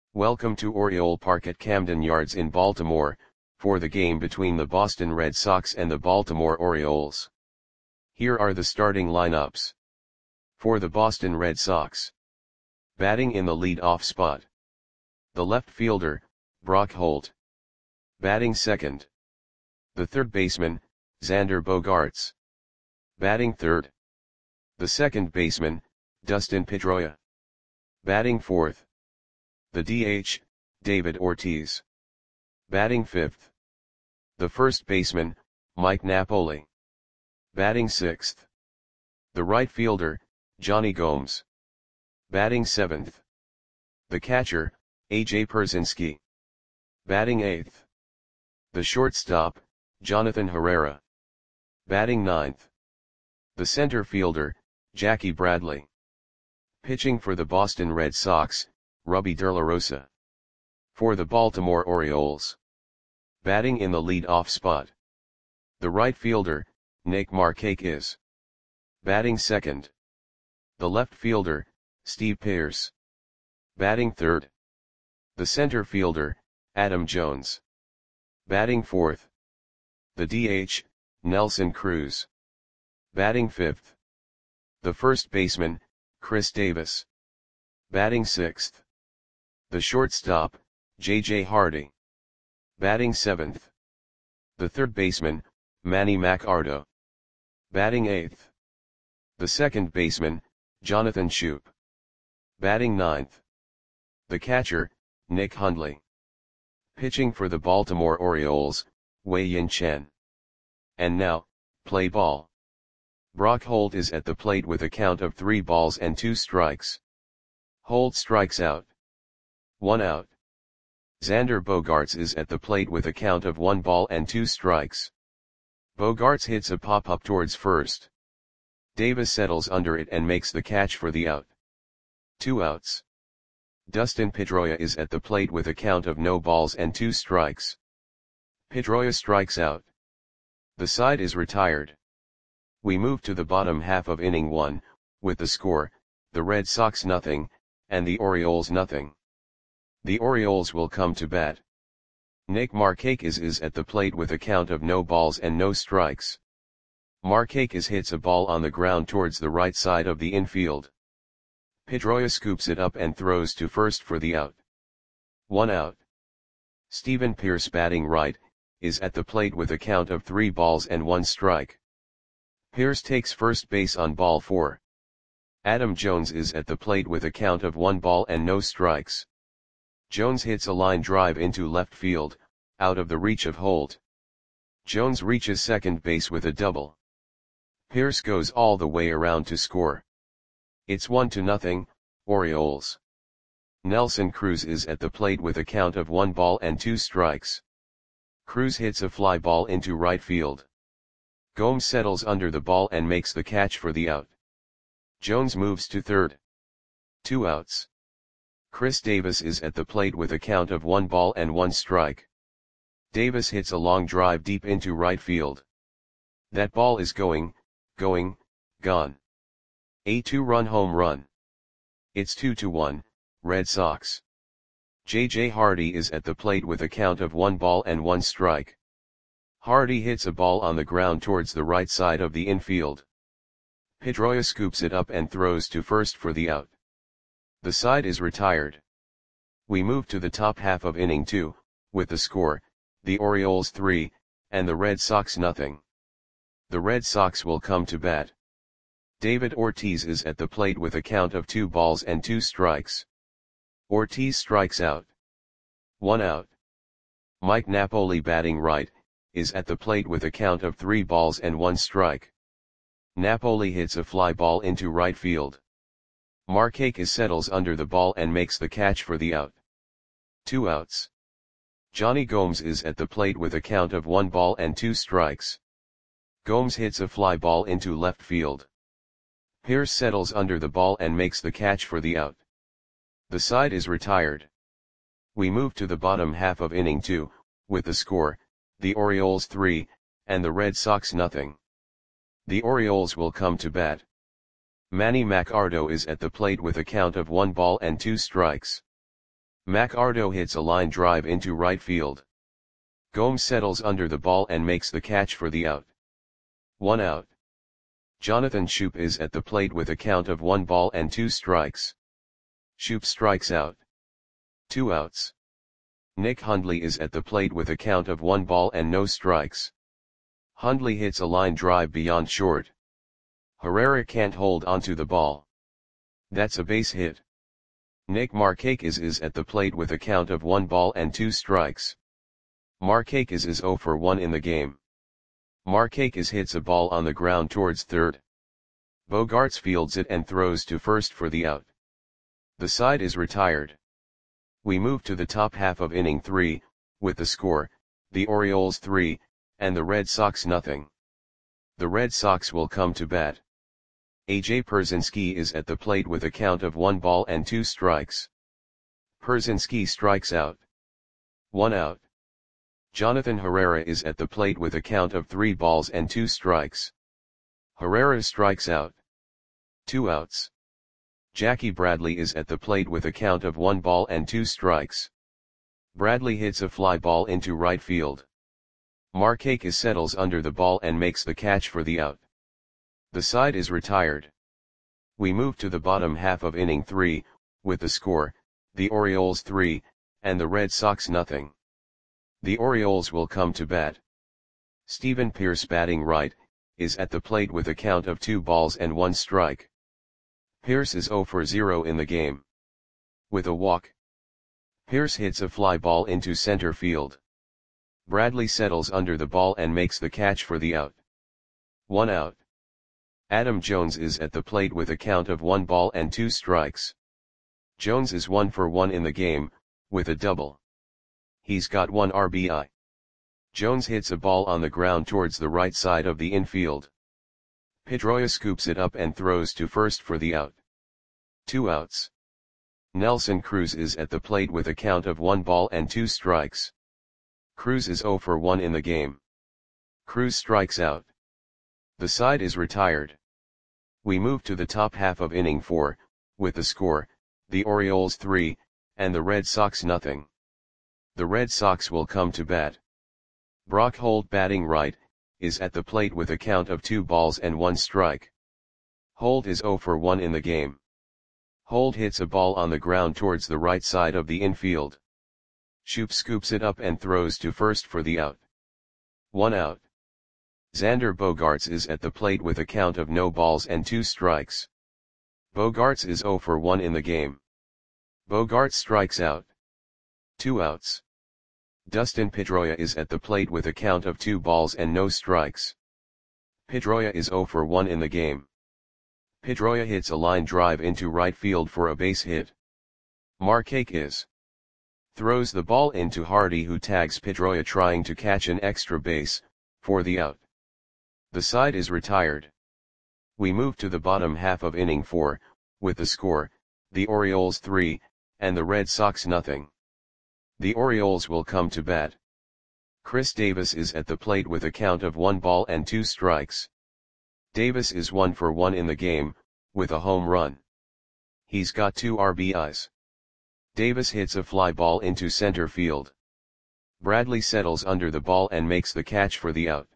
Welcome to Oriole Park at Camden Yards in Baltimore, for the game between the Boston Red Sox and the Baltimore Orioles. Here are the starting lineups. For the Boston Red Sox. Batting in the lead-off spot. The left fielder, Brock Holt. Batting second. The third baseman, Xander Bogaerts. Batting third. The second baseman, Dustin Pedroia. Batting fourth. The DH, David Ortiz. Batting fifth. The first baseman, Mike Napoli. Batting sixth. The right fielder, Jonny Gomes. Batting seventh. The catcher, A.J. Pierzynski. Batting eighth. The shortstop, Jonathan Herrera. Batting ninth. The center fielder, Jackie Bradley. Pitching for the Boston Red Sox, Rubby De La Rosa. For the Baltimore Orioles. Batting in the lead-off spot. The right fielder, Nick Markakis. Batting second. The left fielder, Steve Pearce. Batting third. The center fielder, Adam Jones. Batting fourth. The DH, Nelson Cruz. Batting fifth. The first baseman, Chris Davis. Batting sixth. The shortstop, J.J. Hardy. Batting seventh. The third baseman, Manny Machado. Batting eighth. The second baseman, Jonathan Schoop. Batting ninth. The catcher, Nick Hundley. Pitching for the Baltimore Orioles, Wei-Yin Chen. And now, play ball. Brock Holt is at the plate with a count of 3 balls and 2 strikes. Holt strikes out. 1 out. Xander Bogaerts is at the plate with a count of 1 ball and 2 strikes. Bogaerts hits a pop-up towards first. Davis settles under it and makes the catch for the out. 2 outs. Dustin Pedroia is at the plate with a count of no balls and 2 strikes. Pedroia strikes out. The side is retired. We move to the bottom half of inning 1, with the score, the Red Sox nothing, and the Orioles nothing. The Orioles will come to bat. Nick Markakis is at the plate with a count of no balls and no strikes. Markakis hits a ball on the ground towards the right side of the infield. Pedroia scoops it up and throws to first for the out. 1 out. Stephen Pearce, batting right, is at the plate with a count of 3 balls and 1 strike. Pearce takes first base on ball 4. Adam Jones is at the plate with a count of 1 ball and no strikes. Jones hits a line drive into left field, out of the reach of Holt. Jones reaches second base with a double. Pearce goes all the way around to score. It's 1-0, Orioles. Nelson Cruz is at the plate with a count of 1 ball and 2 strikes. Cruz hits a fly ball into right field. Gomes settles under the ball and makes the catch for the out. Jones moves to third. 2 outs. Chris Davis is at the plate with a count of 1 ball and 1 strike. Davis hits a long drive deep into right field. That ball is gone. A 2-run home run. It's 2-1, Red Sox. J.J. Hardy is at the plate with a count of 1 ball and 1 strike. Hardy hits a ball on the ground towards the right side of the infield. Pedroia scoops it up and throws to first for the out. The side is retired. We move to the top half of inning 2, with the score, the Orioles 3, and the Red Sox nothing. The Red Sox will come to bat. David Ortiz is at the plate with a count of 2 balls and 2 strikes. Ortiz strikes out. 1 out. Mike Napoli, batting right, is at the plate with a count of 3 balls and 1 strike. Napoli hits a fly ball into right field. Markakis settles under the ball and makes the catch for the out. 2 outs. Jonny Gomes is at the plate with a count of 1 ball and 2 strikes. Gomes hits a fly ball into left field. Pearce settles under the ball and makes the catch for the out. The side is retired. We move to the bottom half of inning 2, with the score, the Orioles 3, and the Red Sox nothing. The Orioles will come to bat. Manny Machado is at the plate with a count of 1 ball and 2 strikes. McArdo hits a line drive into right field. Gomes settles under the ball and makes the catch for the out. 1 out. Jonathan Schoop is at the plate with a count of 1 ball and 2 strikes. Schoop strikes out. 2 outs. Nick Hundley is at the plate with a count of 1 ball and no strikes. Hundley hits a line drive beyond short. Herrera can't hold onto the ball. That's a base hit. Nick Markakis is at the plate with a count of 1 ball and 2 strikes. Markakis is 0 for 1 in the game. Markakis hits a ball on the ground towards third. Bogaerts fields it and throws to first for the out. The side is retired. We move to the top half of inning 3, with the score, the Orioles 3, and the Red Sox nothing. The Red Sox will come to bat. A.J. Pierzynski is at the plate with a count of 1 ball and 2 strikes. Pierzynski strikes out. 1 out. Jonathan Herrera is at the plate with a count of 3 balls and 2 strikes. Herrera strikes out. 2 outs. Jackie Bradley is at the plate with a count of 1 ball and 2 strikes. Bradley hits a fly ball into right field. Markakis settles under the ball and makes the catch for the out. The side is retired. We move to the bottom half of inning 3, with the score, the Orioles 3, and the Red Sox nothing. The Orioles will come to bat. Stephen Pearce batting right, is at the plate with a count of 2 balls and 1 strike. Pearce is 0 for 0 in the game. With a walk. Pearce hits a fly ball into center field. Bradley settles under the ball and makes the catch for the out. 1 out. Adam Jones is at the plate with a count of 1 ball and 2 strikes. Jones is 1 for 1 in the game, with a double. He's got 1 RBI. Jones hits a ball on the ground towards the right side of the infield. Pedroia scoops it up and throws to first for the out. 2 outs. Nelson Cruz is at the plate with a count of 1 ball and 2 strikes. Cruz is 0 for 1 in the game. Cruz strikes out. The side is retired. We move to the top half of inning 4, with the score, the Orioles 3, and the Red Sox nothing. The Red Sox will come to bat. Brock Holt batting right, is at the plate with a count of 2 balls and 1 strike. Holt is 0 for 1 in the game. Holt hits a ball on the ground towards the right side of the infield. Schoop scoops it up and throws to first for the out. 1 out. Xander Bogaerts is at the plate with a count of no balls and 2 strikes. Bogaerts is 0 for 1 in the game. Bogaerts strikes out. 2 outs. Dustin Pedroia is at the plate with a count of 2 balls and no strikes. Pedroia is 0 for 1 in the game. Pedroia hits a line drive into right field for a base hit. Markakis throws the ball into Hardy, who tags Pedroia trying to catch an extra base, for the out. The side is retired. We move to the bottom half of inning 4, with the score, the Orioles 3, and the Red Sox nothing. The Orioles will come to bat. Chris Davis is at the plate with a count of 1 ball and 2 strikes. Davis is 1 for 1 in the game, with a home run. He's got 2 RBIs. Davis hits a fly ball into center field. Bradley settles under the ball and makes the catch for the out.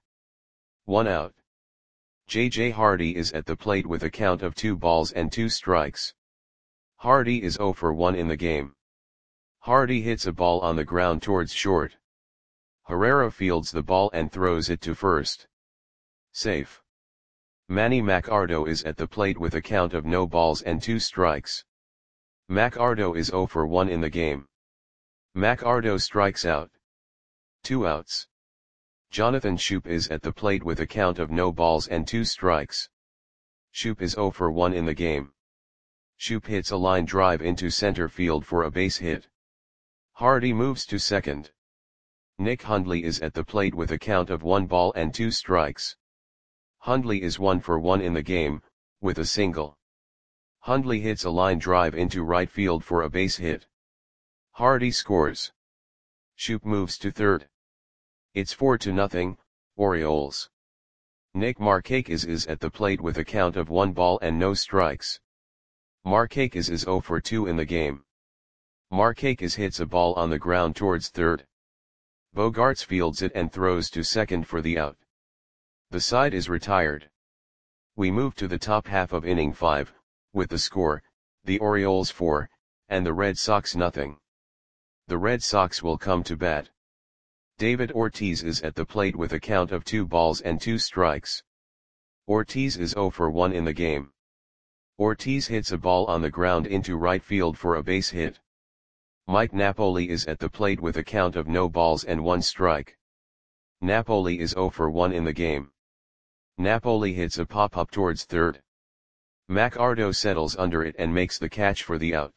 1 out. J.J. Hardy is at the plate with a count of 2 balls and 2 strikes. Hardy is 0 for 1 in the game. Hardy hits a ball on the ground towards short. Herrera fields the ball and throws it to first. Safe. Manny McArdo is at the plate with a count of no balls and 2 strikes. McArdo is 0 for 1 in the game. McArdo strikes out. 2 outs. Jonathan Schoop is at the plate with a count of no balls and 2 strikes. Schoop is 0 for 1 in the game. Schoop hits a line drive into center field for a base hit. Hardy moves to second. Nick Hundley is at the plate with a count of 1 ball and 2 strikes. Hundley is 1 for 1 in the game, with a single. Hundley hits a line drive into right field for a base hit. Hardy scores. Schoop moves to third. It's 4-0, Orioles. Nick Markakis is at the plate with a count of 1 ball and no strikes. Markakis is 0 for 2 in the game. Markakis hits a ball on the ground towards third. Bogaerts fields it and throws to second for the out. The side is retired. We move to the top half of inning 5, with the score, the Orioles 4, and the Red Sox nothing. The Red Sox will come to bat. David Ortiz is at the plate with a count of 2 balls and 2 strikes. Ortiz is 0 for 1 in the game. Ortiz hits a ball on the ground into right field for a base hit. Mike Napoli is at the plate with a count of no balls and 1 strike. Napoli is 0 for 1 in the game. Napoli hits a pop-up towards third. McArdo settles under it and makes the catch for the out.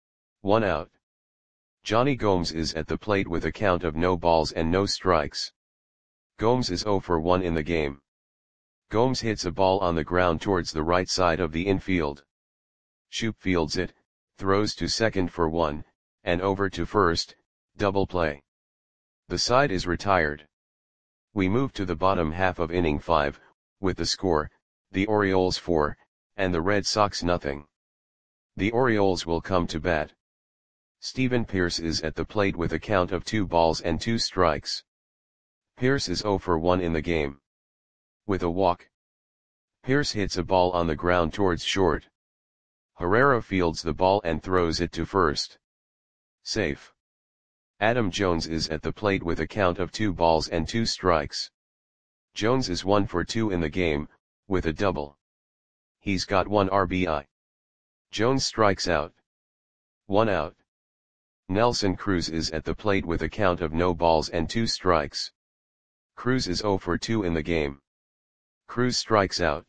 1 out. Johnny Gomes is at the plate with a count of no balls and no strikes. Gomes is 0 for 1 in the game. Gomes hits a ball on the ground towards the right side of the infield. Shoop fields it, throws to second for 1, and over to first, double play. The side is retired. We move to the bottom half of inning 5, with the score, the Orioles 4, and the Red Sox nothing. The Orioles will come to bat. Steven Pearce is at the plate with a count of 2 balls and 2 strikes. Pearce is 0 for 1 in the game. With a walk. Pearce hits a ball on the ground towards short. Herrera fields the ball and throws it to first. Safe. Adam Jones is at the plate with a count of 2 balls and 2 strikes. Jones is 1 for 2 in the game, with a double. He's got 1 RBI. Jones strikes out. 1 out. Nelson Cruz is at the plate with a count of no balls and 2 strikes. Cruz is 0 for 2 in the game. Cruz strikes out.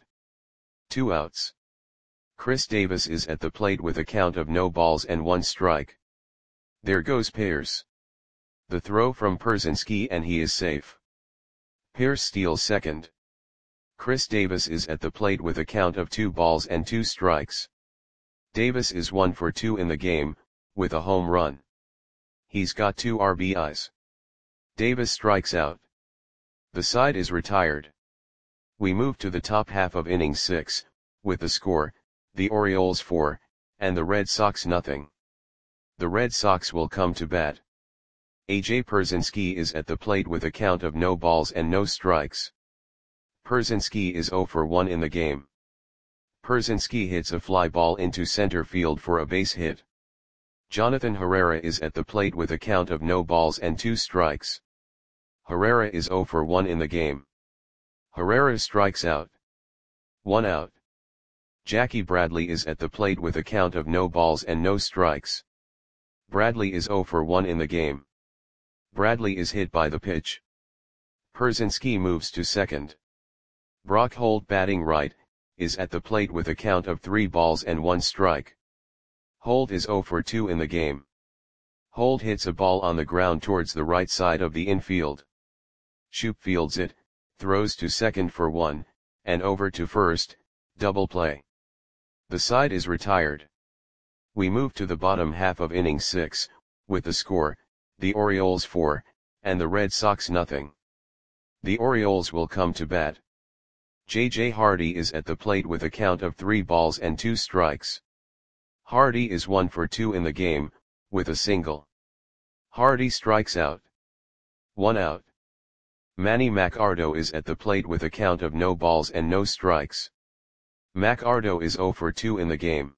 2 outs. Chris Davis is at the plate with a count of no balls and 1 strike. There goes Pearce. The throw from Pierzynski and he is safe. Pearce steals second. Chris Davis is at the plate with a count of 2 balls and 2 strikes. Davis is 1 for 2 in the game, with a home run. He's got 2 RBIs. Davis strikes out. The side is retired. We move to the top half of inning 6, with the score, the Orioles 4, and the Red Sox nothing. The Red Sox will come to bat. AJ Pierzynski is at the plate with a count of no balls and no strikes. Pierzynski is 0 for 1 in the game. Pierzynski hits a fly ball into center field for a base hit. Jonathan Herrera is at the plate with a count of no balls and 2 strikes. Herrera is 0 for 1 in the game. Herrera strikes out. 1 out. Jackie Bradley is at the plate with a count of no balls and no strikes. Bradley is 0 for 1 in the game. Bradley is hit by the pitch. Pierzynski moves to second. Brock Holt, batting right, is at the plate with a count of 3 balls and 1 strike. Holt is 0 for 2 in the game. Holt hits a ball on the ground towards the right side of the infield. Shoop fields it, throws to second for 1, and over to first, double play. The side is retired. We move to the bottom half of inning 6, with the score, the Orioles 4, and the Red Sox nothing. The Orioles will come to bat. J.J. Hardy is at the plate with a count of 3 balls and 2 strikes. Hardy is 1 for 2 in the game, with a single. Hardy strikes out. 1 out. Manny McArdo is at the plate with a count of no balls and no strikes. McArdo is 0 for 2 in the game.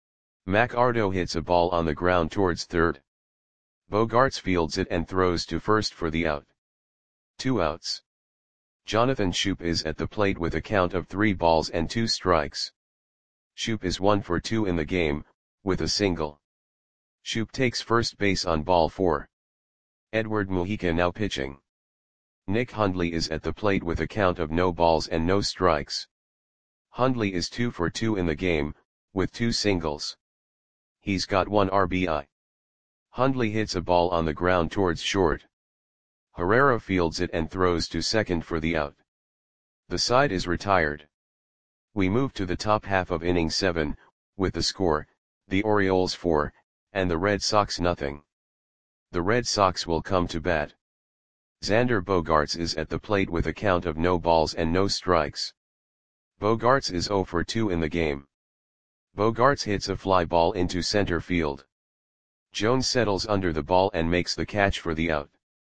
McArdo hits a ball on the ground towards third. Bogaerts fields it and throws to first for the out. 2 outs. Jonathan Shoop is at the plate with a count of 3 balls and 2 strikes. Shoop is 1 for 2 in the game, with a single. Shoop takes first base on ball 4. Edward Mujica now pitching. Nick Hundley is at the plate with a count of no balls and no strikes. Hundley is 2 for 2 in the game, with 2 singles. He's got 1 RBI. Hundley hits a ball on the ground towards short. Herrera fields it and throws to second for the out. The side is retired. We move to the top half of inning 7, with the score, the Orioles 4, and the Red Sox nothing. The Red Sox will come to bat. Xander Bogaerts is at the plate with a count of no balls and no strikes. Bogaerts is 0 for 2 in the game. Bogaerts hits a fly ball into center field. Jones settles under the ball and makes the catch for the out.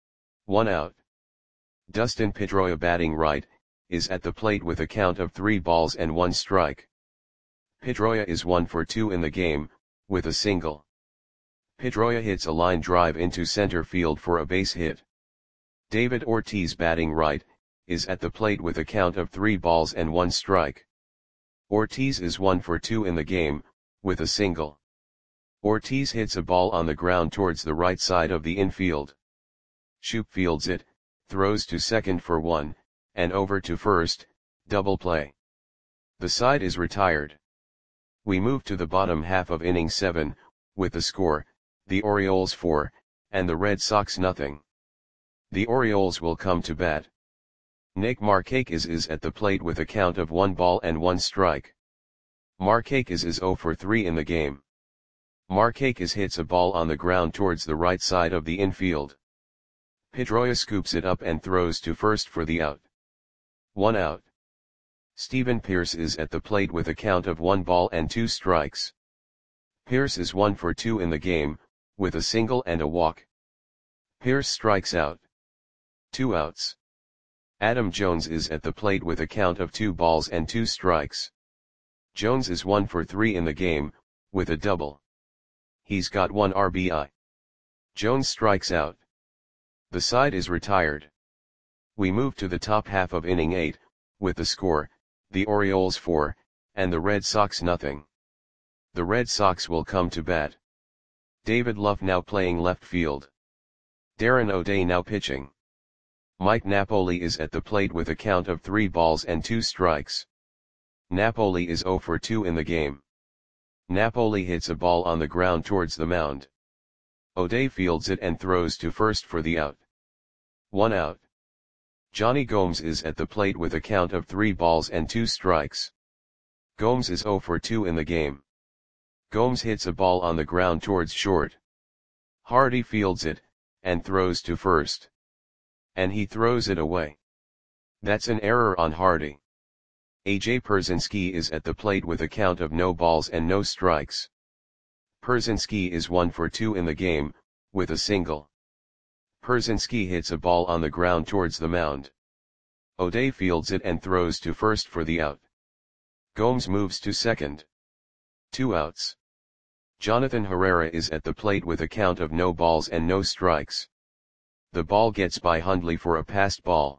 1 out. Dustin Pedroia, batting right, is at the plate with a count of 3 balls and 1 strike. Pedroia is 1 for 2 in the game, with a single. Pedroia hits a line drive into center field for a base hit. David Ortiz, batting right, is at the plate with a count of 3 balls and 1 strike. Ortiz is 1 for 2 in the game, with a single. Ortiz hits a ball on the ground towards the right side of the infield. Shoop fields it, throws to second for 1, and over to first, double play. The side is retired. We move to the bottom half of inning 7, with the score, the Orioles 4, and the Red Sox nothing. The Orioles will come to bat. Nick Markakis is at the plate with a count of 1 ball and 1 strike. Markakis is 0 for 3 in the game. Markakis hits a ball on the ground towards the right side of the infield. Pedroia scoops it up and throws to first for the out. 1 out. Stephen Pearce is at the plate with a count of 1 ball and 2 strikes. Pearce is 1 for 2 in the game, with a single and a walk. Pearce strikes out. 2 outs. Adam Jones is at the plate with a count of 2 balls and 2 strikes. Jones is 1 for 3 in the game, with a double. He's got 1 RBI. Jones strikes out. The side is retired. We move to the top half of inning 8, with the score, the Orioles 4, and the Red Sox nothing. The Red Sox will come to bat. David Luff now playing left field. Darren O'Day now pitching. Mike Napoli is at the plate with a count of 3 balls and 2 strikes. Napoli is 0 for 2 in the game. Napoli hits a ball on the ground towards the mound. O'Day fields it and throws to first for the out. 1 out. Johnny Gomes is at the plate with a count of 3 balls and 2 strikes. Gomes is 0 for 2 in the game. Gomes hits a ball on the ground towards short. Hardy fields it, and throws to first. And he throws it away. That's an error on Hardy. AJ Pierzynski is at the plate with a count of no balls and no strikes. Pierzynski is 1 for 2 in the game, with a single. Pierzynski hits a ball on the ground towards the mound. O'Day fields it and throws to first for the out. Gomes moves to second. 2 outs. Jonathan Herrera is at the plate with a count of no balls and no strikes. The ball gets by Hundley for a passed ball.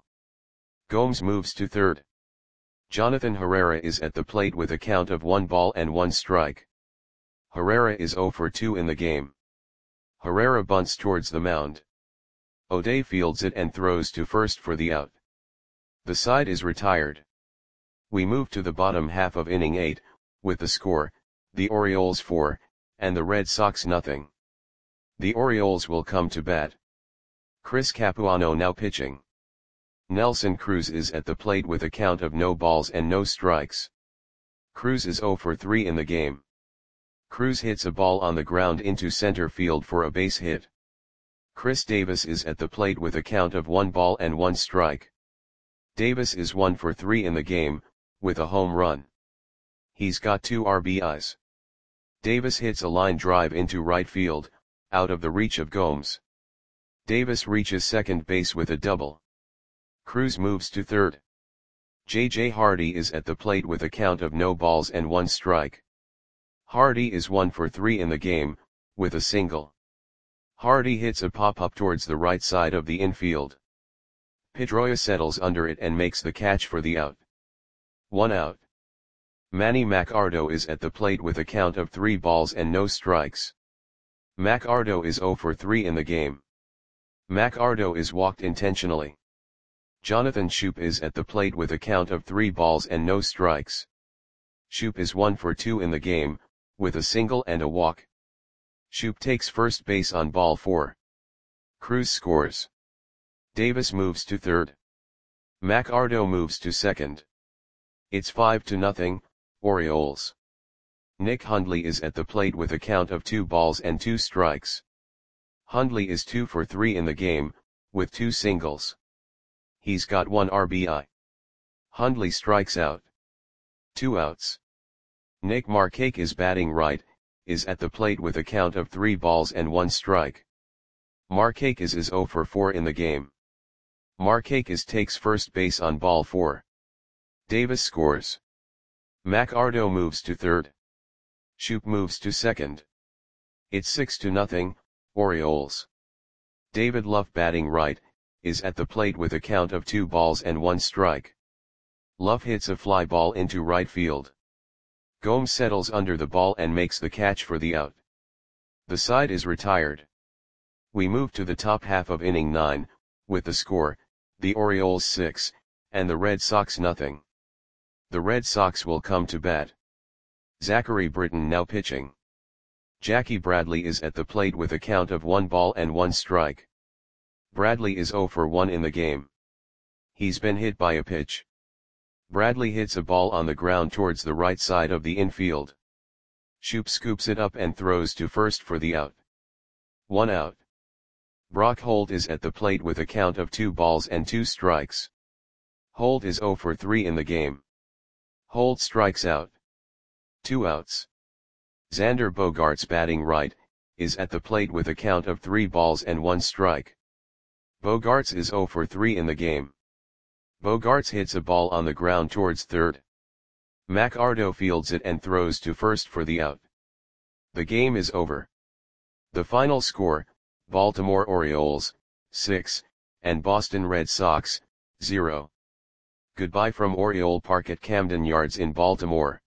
Gomes moves to third. Jonathan Herrera is at the plate with a count of 1 ball and 1 strike. Herrera is 0 for 2 in the game. Herrera bunts towards the mound. O'Day fields it and throws to first for the out. The side is retired. We move to the bottom half of inning 8, with the score, the Orioles 4, and the Red Sox nothing. The Orioles will come to bat. Chris Capuano now pitching. Nelson Cruz is at the plate with a count of no balls and no strikes. Cruz is 0 for 3 in the game. Cruz hits a ball on the ground into center field for a base hit. Chris Davis is at the plate with a count of 1 ball and 1 strike. Davis is 1 for 3 in the game, with a home run. He's got 2 RBIs. Davis hits a line drive into right field, out of the reach of Gomes. Davis reaches second base with a double. Cruz moves to third. J.J. Hardy is at the plate with a count of no balls and 1 strike. Hardy is 1 for 3 in the game, with a single. Hardy hits a pop-up towards the right side of the infield. Pedroia settles under it and makes the catch for the out. 1 out. Manny Machado is at the plate with a count of 3 balls and no strikes. Machado is 0 for 3 in the game. Machado is walked intentionally. Jonathan Shoop is at the plate with a count of 3 balls and no strikes. Shoop is 1 for 2 in the game, with a single and a walk. Shoop takes first base on ball 4. Cruz scores. Davis moves to third. Machado moves to second. It's 5-0, Orioles. Nick Hundley is at the plate with a count of 2 balls and 2 strikes. Hundley is 2 for 3 in the game, with 2 singles. He's got 1 RBI. Hundley strikes out. 2 outs. Nick Markakis is batting right, is at the plate with a count of 3 balls and 1 strike. Markakis is 0 for 4 in the game. Markakis takes first base on ball 4. Davis scores. McArdo moves to third. Shoop moves to second. It's 6-0, Orioles. David Luff, batting right, is at the plate with a count of 2 balls and 1 strike. Luff hits a fly ball into right field. Gomes settles under the ball and makes the catch for the out. The side is retired. We move to the top half of inning 9, with the score, the Orioles 6, and the Red Sox nothing. The Red Sox will come to bat. Zachary Britton now pitching. Jackie Bradley is at the plate with a count of 1 ball and 1 strike. Bradley is 0 for 1 in the game. He's been hit by a pitch. Bradley hits a ball on the ground towards the right side of the infield. Shoop scoops it up and throws to first for the out. 1 out. Brock Holt is at the plate with a count of 2 balls and 2 strikes. Holt is 0 for 3 in the game. Holt strikes out. 2 outs. Xander Bogaerts, batting right, is at the plate with a count of 3 balls and 1 strike. Bogaerts is 0 for 3 in the game. Bogaerts hits a ball on the ground towards third. McArdo fields it and throws to first for the out. The game is over. The final score, Baltimore Orioles, 6, and Boston Red Sox, 0. Goodbye from Oriole Park at Camden Yards in Baltimore.